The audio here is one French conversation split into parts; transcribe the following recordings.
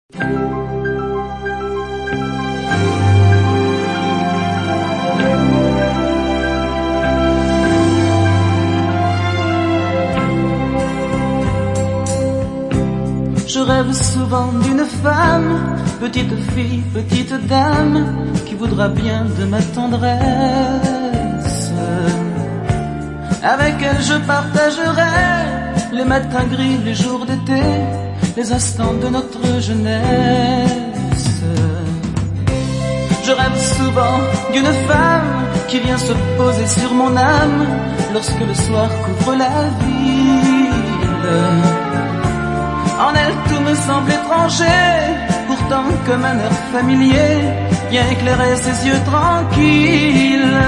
Je rêve souvent d'une femme, petite fille, petite dame, qui voudra bien de ma tendresse. Avec elle je partagerai les matins gris, les jours d'été, les instants de notre jeunesse. Je rêve souvent d'une femme qui vient se poser sur mon âme lorsque le soir couvre la ville. En elle tout me semble étranger, pourtant comme un air familier vient éclairer ses yeux tranquilles.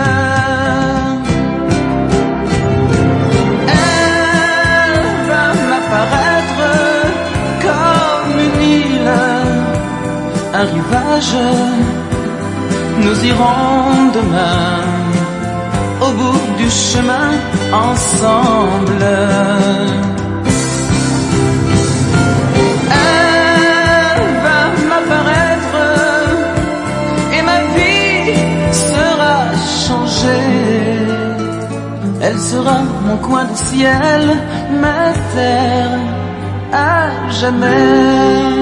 Elle va m'apparaître comme une île, un rivage. Nous irons demain au bout du chemin ensemble. Elle sera mon coin de ciel, ma terre à jamais.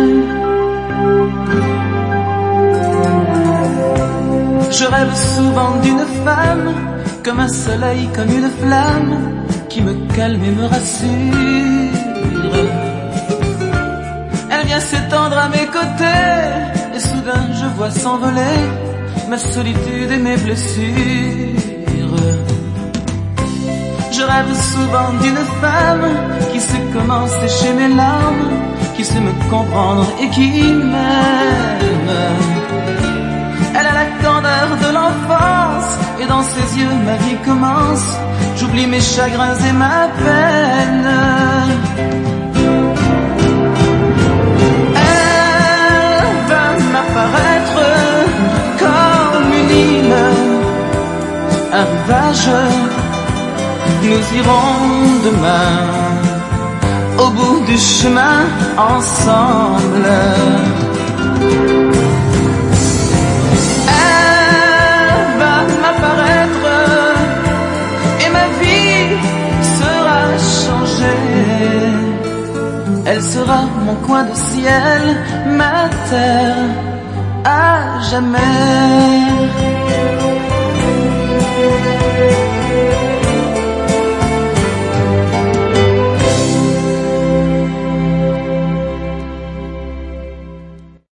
Je rêve souvent d'une femme, comme un soleil, comme une flamme, qui me calme et me rassure. Elle vient s'étendre à mes côtés, et soudain je vois s'envoler ma solitude et mes blessures. Je rêve souvent d'une femme qui sait comment sécher mes larmes, qui sait me comprendre et qui m'aime. Elle a la candeur de l'enfance et dans ses yeux ma vie commence. J'oublie mes chagrins et ma peine. Elle va m'apparaître comme une île, un rivage. Nous irons demain au bout du chemin ensemble. Elle va m'apparaître et ma vie sera changée. Elle sera mon coin de ciel, ma terre à jamais.